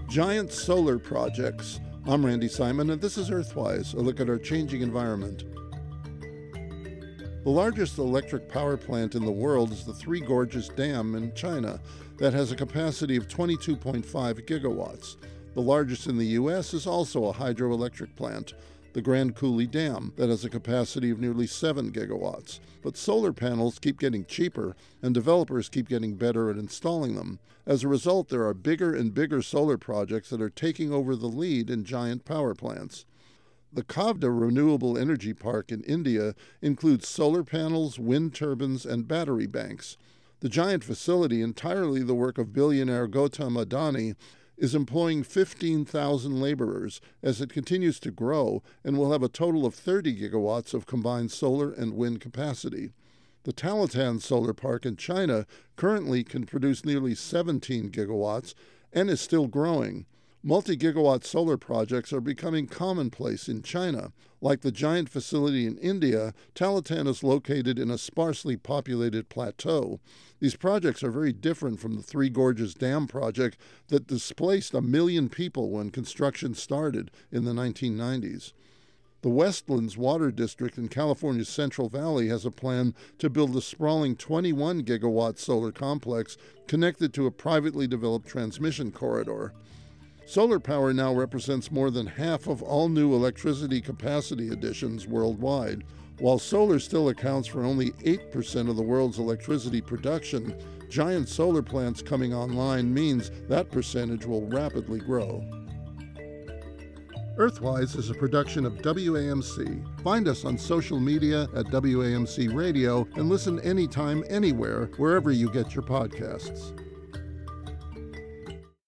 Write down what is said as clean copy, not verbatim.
Giant solar projects. I'm Randy Simon, and this is Earthwise, a look at our changing environment. The largest electric power plant in the world is the Three Gorges Dam in China that has a capacity of 22.5 gigawatts. The largest in the U.S. is also a hydroelectric plant, the Grand Coulee Dam, that has a capacity of nearly 7 gigawatts. But solar panels keep getting cheaper, and developers keep getting better at installing them. As a result, there are bigger and bigger solar projects that are taking over the lead in giant power plants. The Khavda Renewable Energy Park in India includes solar panels, wind turbines, and battery banks. The giant facility, entirely the work of billionaire Gautam Adani, is employing 15,000 laborers as it continues to grow and will have a total of 30 gigawatts of combined solar and wind capacity. The Talantan Solar Park in China currently can produce nearly 17 gigawatts and is still growing. Multi-gigawatt solar projects are becoming commonplace in China. Like the giant facility in India, Talantan is located in a sparsely populated plateau. These projects are very different from the Three Gorges Dam project that displaced 1 million people when construction started in the 1990s. The Westlands Water District in California's Central Valley has a plan to build a sprawling 21-gigawatt solar complex connected to a privately developed transmission corridor. Solar power now represents more than half of all new electricity capacity additions worldwide. While solar still accounts for only 8% of the world's electricity production, giant solar plants coming online means that percentage will rapidly grow. Earthwise is a production of WAMC. Find us on social media at WAMC Radio and listen anytime, anywhere, wherever you get your podcasts.